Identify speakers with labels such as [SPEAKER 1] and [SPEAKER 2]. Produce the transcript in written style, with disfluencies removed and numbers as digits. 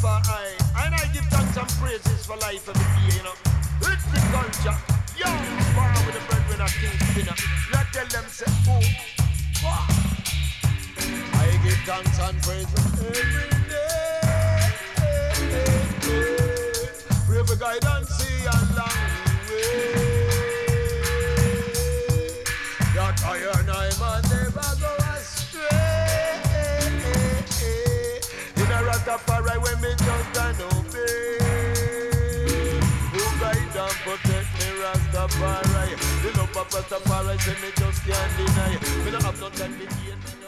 [SPEAKER 1] Rastafari. And I give thanks and praises for life every day, you know. It's the culture. Yo, bar with the brethren at King Spinner. Not tell them, say, oh. I give thanks and praises every day. Pray for guidance, see and long way. That iron I man never go astray. In a Rastafari when me just and obey. Who guide and protect me Rastafari. The love of Rastafari say me just can't deny. Me no have no time to